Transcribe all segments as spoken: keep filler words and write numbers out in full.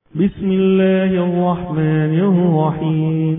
بسم الله الرحمن الرحيم.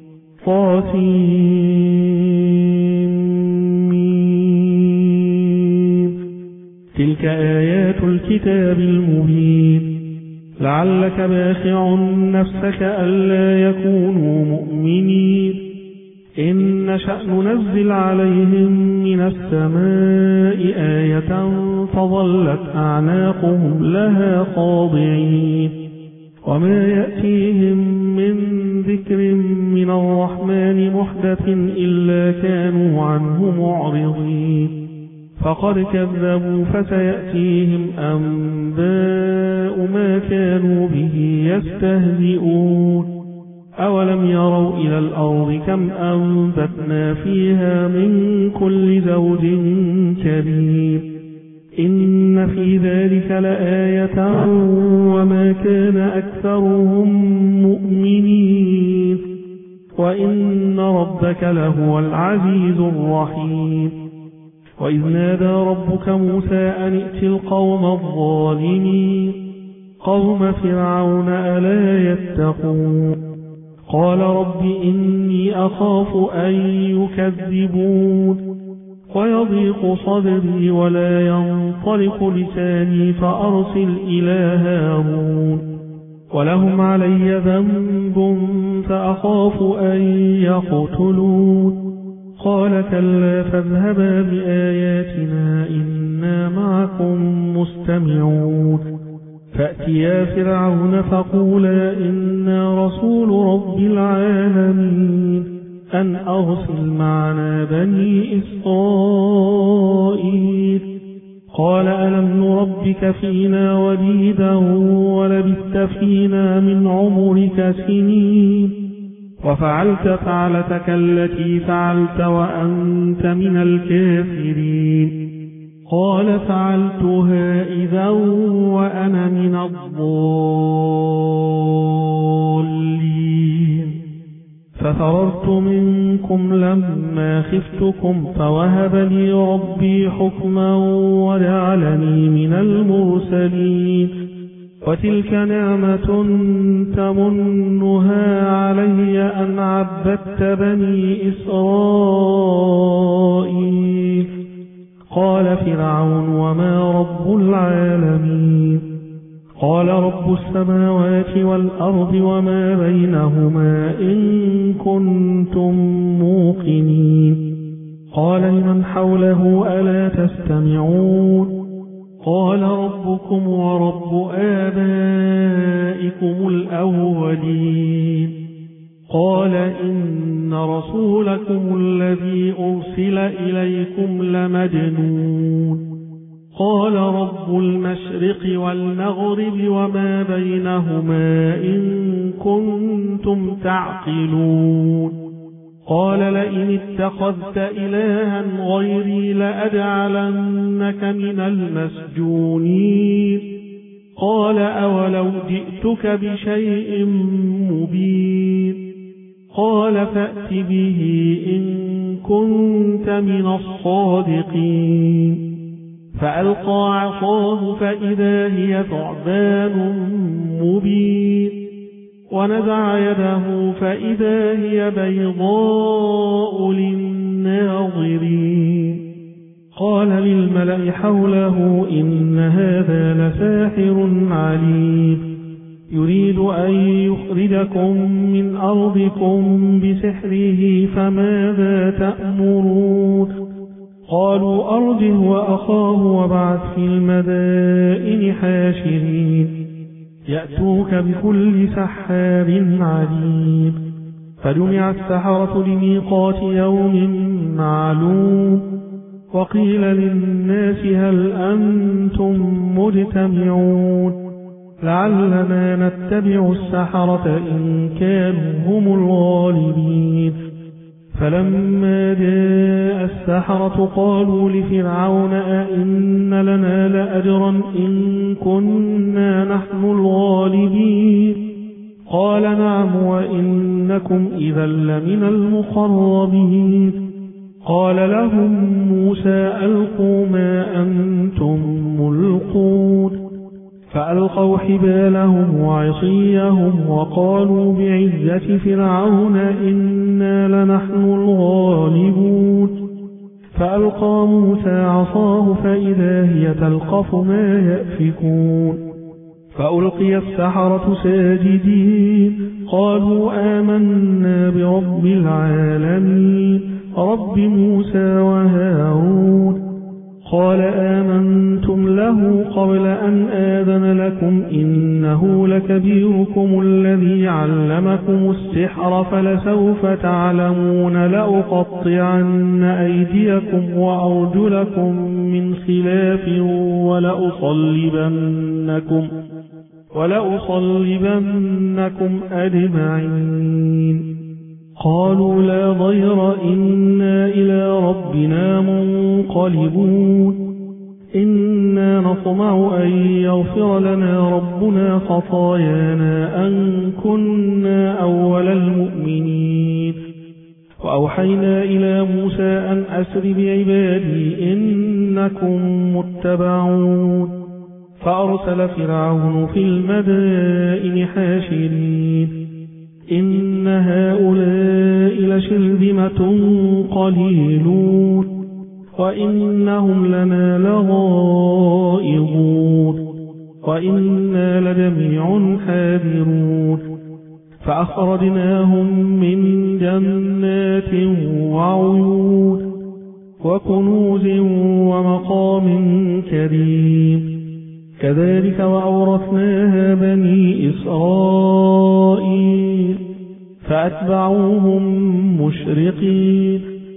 طاسين. تلك آيات الكتاب المبين. لعلك باخع نفسك ألا يكونوا مؤمنين. إن نشأ ننزل عليهم من السماء آية فظلت أعناقهم لها خاضعين. وما يأتيهم من ذكر من الرحمن محدث إلا كانوا عنه معرضين. فقد كذبوا فسيأتيهم أنباء ما كانوا به يستهزئون. أولم يروا إلى الأرض كم أنبتنا فيها من كل زوج كريم. إن في ذلك لآية وما كان أكثرهم مؤمنين وإن ربك لهو العزيز الرحيم. وإذ نادى ربك موسى أن ائت القوم الظالمين قوم فرعون ألا يتقون. قال رب إني أخاف أن يكذبون ويضيق صدري ولا ينطلق لساني فأرسل إلى هارون ولهم علي ذنب فأخاف أن يقتلون. قال كلا فاذهبا بآياتنا إنا معكم مستمعون. فأتيا فرعون فقولا إنا رسول رب العالمين أن أرسل معنا بني إسرائيل. قال ألم نربك فينا وليدا ولبثت فينا من عمرك سنين وفعلت فعلتك التي فعلت وأنت من الكافرين. قال فعلتها إذا وأنا من الضالين. ففررت منكم لما خفتكم فوهب لي ربي حكما وجعلني من المرسلين. وتلك نعمة تمنها علي أن عبدت بني إسرائيل. قال فرعون وما رب العالمين. قال رب السماوات والأرض وما بينهما إن كنتم موقنين. قال لمن حوله ألا تستمعون. قال ربكم ورب آبائكم الأولين. قال إن رسولكم الذي أرسل إليكم لمجنون. قال رب المشرق والمغرب وما بينهما إن كنتم تعقلون. قال لئن اتخذت إلها غيري لأجعلنك من المسجونين. قال أولو جئتك بشيء مبين. قال فأت به إن كنت من الصادقين. فألقى عصاه فإذا هي ثعبان مبين. ونزع يده فإذا هي بيضاء للناظرين. قال للملأ حوله إن هذا لساحر عليم يريد أن يخرجكم من أرضكم بسحره فماذا تأمرون. قالوا أرجه وأخاه وابعث في المدائن حاشرين يأتوك بكل سحار عليم. فجمع السحرة لميقات يوم معلوم. وقيل للناس هل أنتم مجتمعون لعلنا نتبع السحرة إن كانوا هم الغالبين. فلما جاء السحرة قالوا لفرعون أئن لنا لأجرا إن كنا نحن الغالبين. قال نعم وإنكم إذا لمن المقربين. قال لهم موسى ألقوا ما أنتم ملقون. فألقوا حبالهم وعصيهم وقالوا بعزة فرعون إنا لنحن الغالبون. فألقى موسى عصاه فإذا هي تلقف ما يأفكون. فألقي السحرة ساجدين قالوا آمنا برب العالمين رب موسى وهارون. قال آمنتم له قبل أن آذن لكم إنه لكبيركم الذي علمكم السحر فلسوف تعلمون لأقطعن أيديكم وأرجلكم من خلاف ولأصلبنكم, ولأصلبنكم أجمعين. قالوا لا ضير إنا إلى ربنا منقلبون. إنا نطمع أن يغفر لنا ربنا خطايانا أن كنا أول المؤمنين. وأوحينا إلى موسى أن أسر بعبادي إنكم متبعون. فأرسل فرعون في المدائن حاشرين إن هؤلاء لشرذمة قليلون وإنهم لنا لغائظون وإنا لجميع حاذرون. فأخرجناهم من جنات وعيون وكنوز ومقام كريم. كذلك وأورثناها بني إسرائيل فأتبعوهم مشرقين.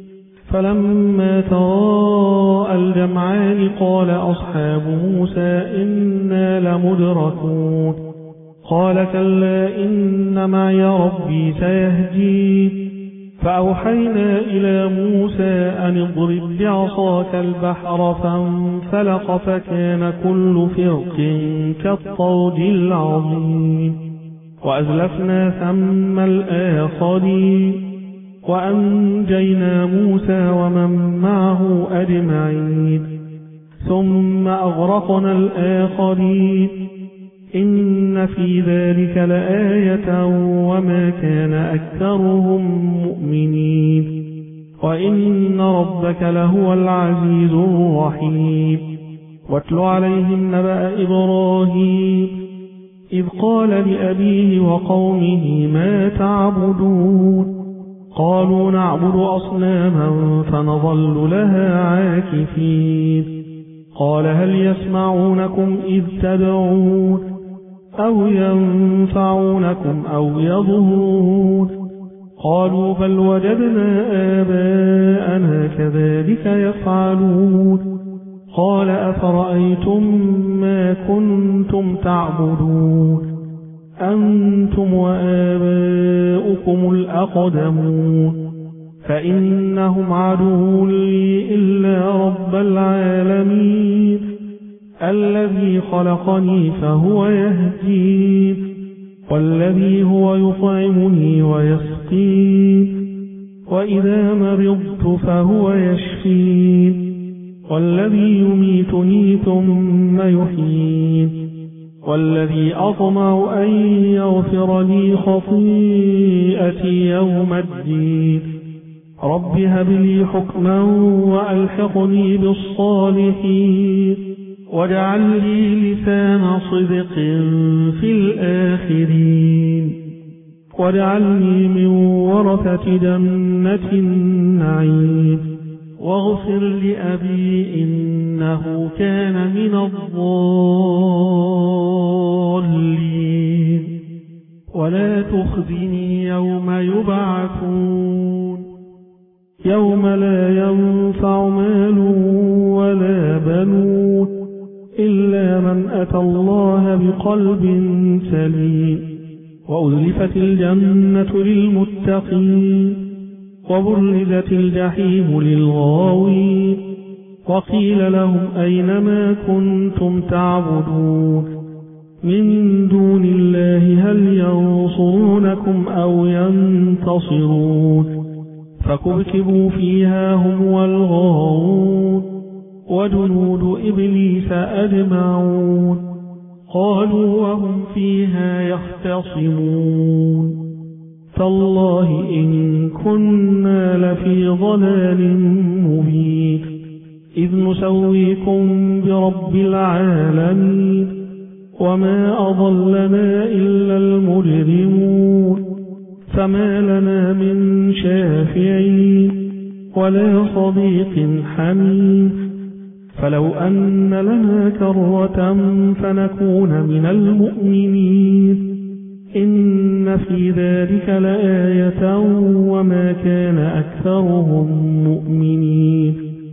فلما تراءى الجمعان قال أصحاب موسى إنا لمدركون. قال كلا إن معي ربي سيهدين. فأوحينا إلى موسى أن اضرب بعصاك البحر فانفلق فكان كل فرق كالطود العظيم. وأزلفنا ثم الآخرين وأنجينا موسى ومن معه أجمعين. ثم أغرقنا الآخرين إن في ذلك لآية وما كان أكثرهم مؤمنين وإن ربك لهو العزيز الرحيم. واتل عليهم نبأ إبراهيم إذ قال لأبيه وقومه ما تعبدون. قالوا نعبد أصناما فنظل لها عاكفين. قال هل يسمعونكم إذ تدعون أو ينفعونكم أو يضرون. قالوا بل وجدنا آباءنا كذلك يفعلون. قال أفرأيتم ما كنتم تعبدون أنتم وآباؤكم الأقدمون فإنهم عدو لي إلا رب العالمين الذي خلقني فهو يهدين والذي هو يطعمني ويسقين وإذا مرضت فهو يشفين والذي يميتني ثم يحيين والذي أطمع أن يغفر لي خطيئتي يوم الدين. رب هب لي حكما وألحقني بالصالحين واجعل لي لسان صدق في الآخرين واجعلني من ورثة جنة النعيم واغفر لأبي إنه كان من الضالين ولا تخزني يوم يبعثون يوم لا ينفع مال ولا بنون إلا من أتى الله بقلب سليم. وأزلفت الجنة للمتقين وبرزت الجحيم للغاوين وقيل لهم أين ما كنتم تعبدون من دون الله هل ينصرونكم أو ينتصرون. فكبكبوا فيها هم والغاوون وجنود إبليس أجمعون. قالوا وهم فيها يختصمون تالله إن كنا لفي ضلال مبين إذ نسويكم برب العالمين وما أضلنا إلا المجرمون فما لنا من شافعين ولا صديق حميم فلو أن لنا كرة فنكون من المؤمنين إن في ذلك لآية وما كان أكثرهم مؤمنين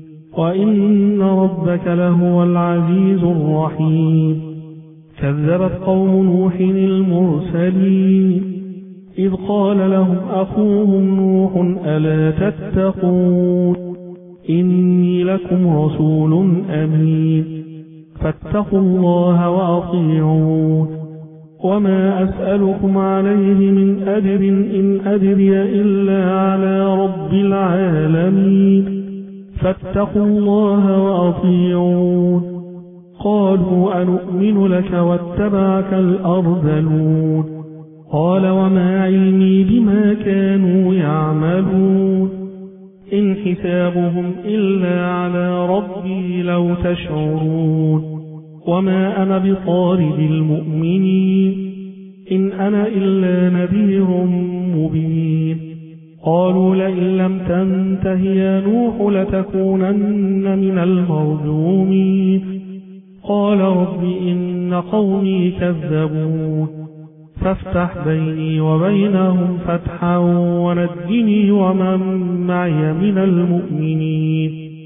وإن ربك لهو العزيز الرحيم كذبت قوم نوح المرسلين إذ قال لهم أخوهم نوح ألا تتقون إني لكم رسول أمين فاتقوا الله وأطيعون وما أسألكم عليه من أجر إن أجري إلا على رب العالمين فاتقوا الله وأطيعون قالوا أنؤمن لك واتبعك الأرذلون قال وما علمي بما كانوا يعملون إن حسابهم إلا على ربي لو تشعرون وما أنا بطارد المؤمنين إن أنا إلا نذير مبين قالوا لئن لم تنته يا نوح لتكونن من المرجومين قال رب إن قومي كذبون فافتح بيني وبينهم فتحا ونجني ومن معي من المؤمنين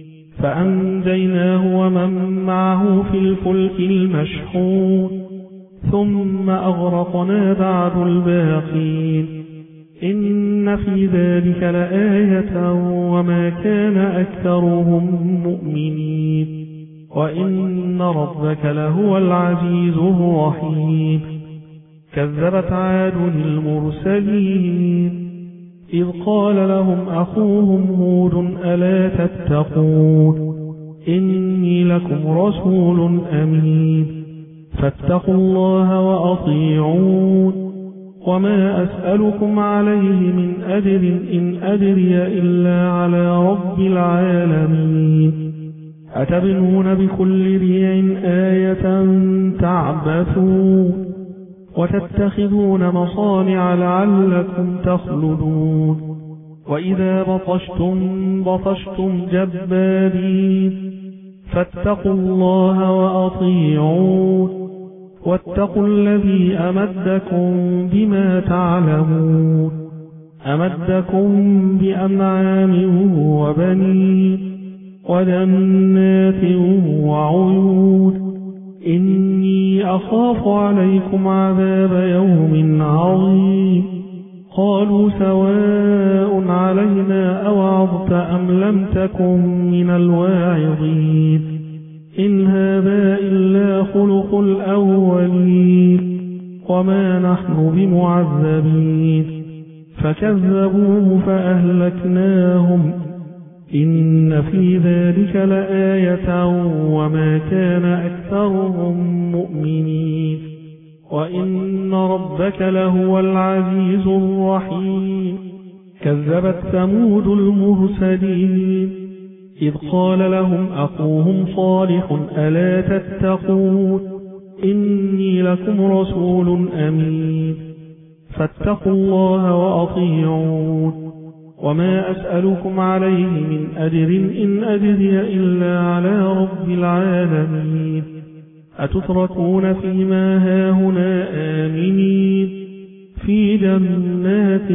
فأنجيناه ومن معه في الفلك المشحون ثم أغرقنا بعد الباقين إن في ذلك لآية وما كان أكثرهم مؤمنين وإن ربك لهو العزيز الرحيم كذبت عاد المرسلين إذ قال لهم أخوهم هود ألا تتقون إني لكم رسول أمين فاتقوا الله وأطيعون وما أسألكم عليه من أجر إن أجري إلا على رب العالمين أتبنون بكل ريع آية تعبثون وتتخذون مصانع لعلكم تخلدون وإذا بطشتم بطشتم جبارين فاتقوا الله وأطيعون واتقوا الذي أمدكم بما تعلمون أمدكم بأنعام وبنين وجنات وعيون إني أخاف عليكم عذاب يوم عظيم قالوا سواء علينا أوعظت أم لم تكن من الواعظين إن هذا إلا خلق الأولين وما نحن بمعذبين فكذبوه فأهلكناهم إن في ذلك لآية وما كان أكثرهم مؤمنين وإن ربك لهو العزيز الرحيم كذبت ثمود المرسلين إذ قال لهم أخوهم صالح ألا تتقون إني لكم رسول أمين فاتقوا الله وأطيعون وما أسألكم عليه من أجر إن أجري إلا على رب العالمين أتتركون فيما هاهنا آمنين في جنات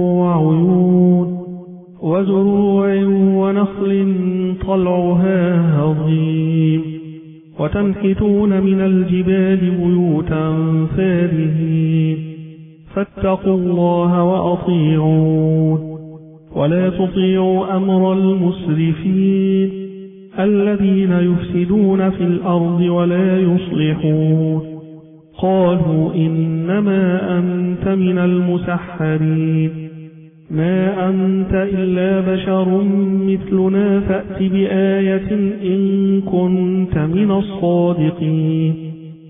وعيون وزروع ونخل طلعها هضيم وتنحتون من الجبال بيوتا فارهين فاتقوا الله وأطيعون ولا تطيعوا أمر المسرفين الذين يفسدون في الأرض ولا يصلحون قالوا إنما أنت من المسحرين ما أنت إلا بشر مثلنا فأت بآية إن كنت من الصادقين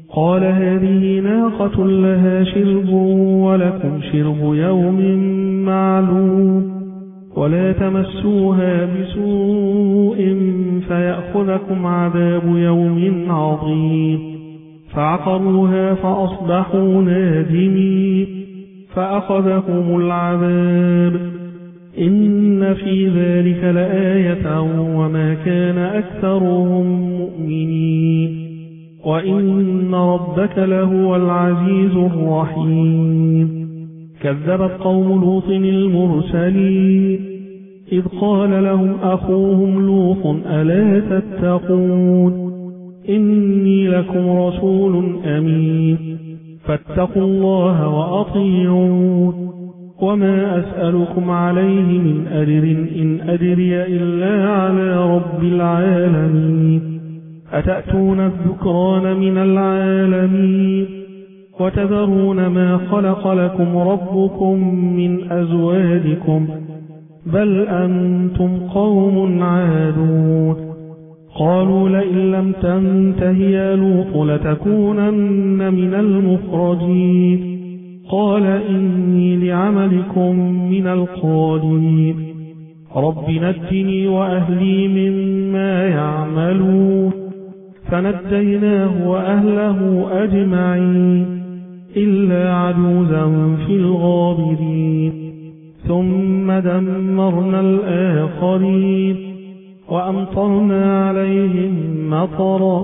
قال هذه ناقة لها شرب ولكم شرب يوم معلوم ولا تمسوها بسوء فيأخذكم عذاب يوم عظيم فعقروها فأصبحوا نادمين فأخذهم العذاب إن في ذلك لآية وما كان أكثرهم مؤمنين وإن ربك لهو العزيز الرحيم كذبت قوم لوط المرسلين إذ قال لهم أخوهم لوط ألا تتقون إني لكم رسول أمين فاتقوا الله وأطيعون وما أسألكم عليه من أجر إن أجري إلا على رب العالمين أتأتون الذكران من العالمين وتذرون ما خلق لكم ربكم من أزواجكم بل أنتم قوم عادون قالوا لئن لم تنته يا لوط لتكونن من المخرجين قال إني لعملكم من القالين رب نجني وأهلي مما يعملون فنجيناه وأهله أجمعين إلا عجوزا في الغابرين ثم دمرنا الآخرين وأمطرنا عليهم مطرا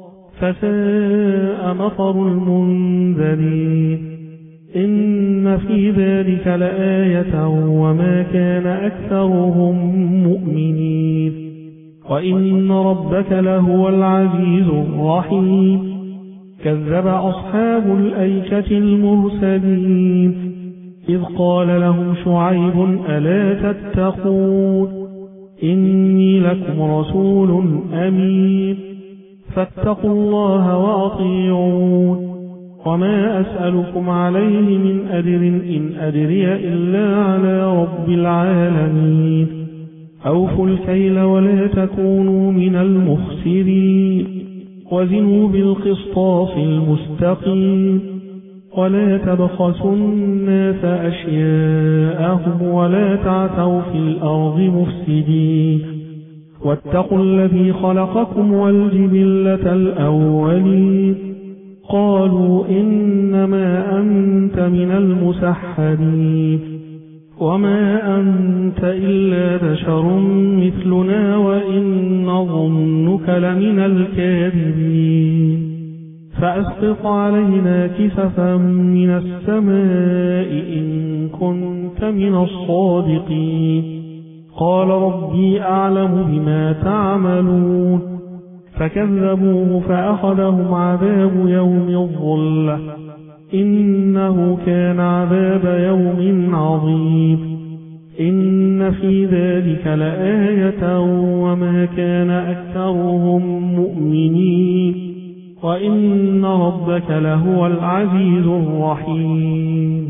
فساء مطر المنذرين إن في ذلك لآية وما كان أكثرهم مؤمنين وإن ربك لهو العزيز الرحيم كذب أصحاب الأيكة المرسلين إذ قال لهم شعيب ألا تتقون إني لكم رسول أمين فاتقوا الله وأطيعون وما أسألكم عليه من أجر إن أجري إلا على رب العالمين أوفوا الكيل ولا تكونوا من المخسرين وزنوا بالقسطاس المستقيم ولا تبخسوا الناس أشياءهم ولا تعثوا في الأرض مفسدين واتقوا الذي خلقكم والجبلة الأولين قالوا إنما أنت من المسحرين وما أنت إلا بشر مثلنا وإن نظنك لمن الكاذبين فأسقط علينا كسفا من السماء إن كنت من الصادقين قال ربي أعلم بما تعملون فكذبوه فأخذهم عذاب يوم الظلة إنه كان عذاب يوم عظيم إن في ذلك لآية وما كان أكثرهم مؤمنين وإن ربك لهو العزيز الرحيم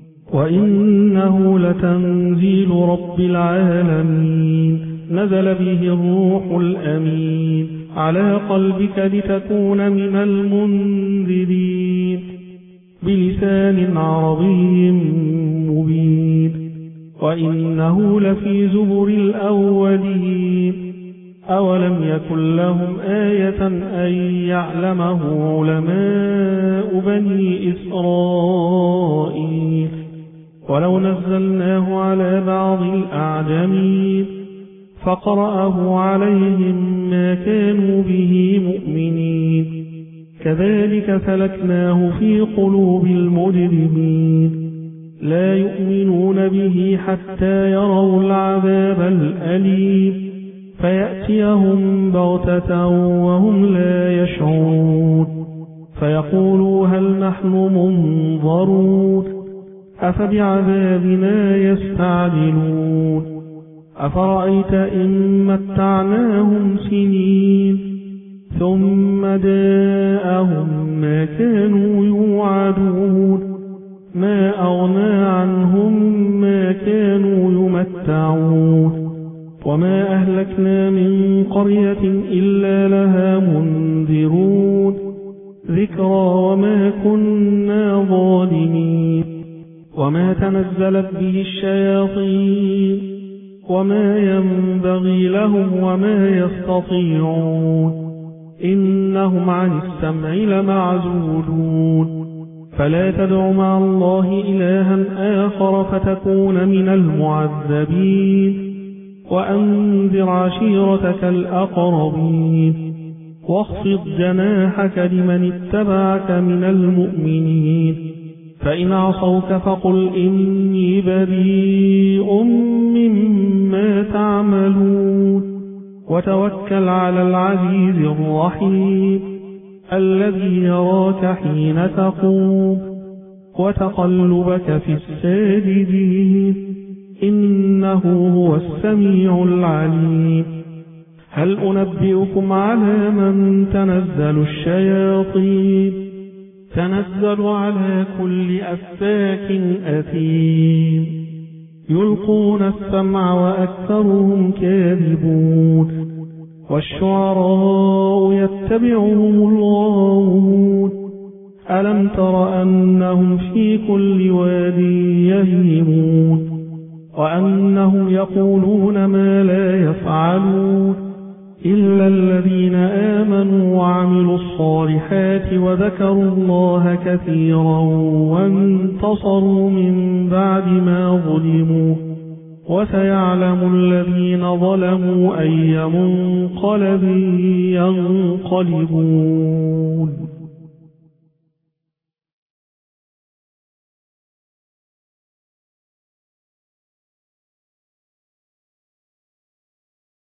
وإنه لتنزيل رب العالمين نزل به الروح الأمين على قلبك لتكون من المنذرين بلسان عربي مبين وإنه لفي زبر الأولين أولم يكن لهم آية أن يعلمه علماء بني إسرائيل ولو نزلناه على بعض الأعجمين فقرأه عليهم ما كانوا به مؤمنين كذلك سلكناه في قلوب المجرمين لا يؤمنون به حتى يروا العذاب الأليم فيأتيهم بغتة وهم لا يشعرون فيقولوا هل نحن منظرون أفبعذابنا يستعجلون أفرأيت إن متعناهم سنين ثم جاءهم ما كانوا يوعدون ما أغنى عنهم ما كانوا يمتعون وما أهلكنا من قرية إلا لها منذرون ذكرى وما كنا ظالمين وما تنزلت به الشياطين وما ينبغي لهم وما يستطيعون إنهم عن السمع لمعزولون فلا تدع مع الله إلها آخر فتكون من المعذبين وأنذر عشيرتك الأقربين واخفض جناحك لمن اتبعك من المؤمنين فإن عصوك فقل إني بريء مما تعملون وتوكل على العزيز الرحيم الذي يراك حين تقوم وتقلبك في الساجدين إنه هو السميع العليم هل أنبئكم على من تنزل الشياطين تنزل على كل أفاك أثيم يلقون السمع وأكثرهم كاذبون والشعراء يتبعهم الغاوون ألم تر أنهم في كل واد يهيمون وأنهم يقولون ما لا يفعلون إلا الذين آمنوا وعملوا الصالحات وذكروا الله كثيرا وانتصروا من بعد ما ظلموا وسيعلم الذين ظلموا أي منقلب ينقلبون.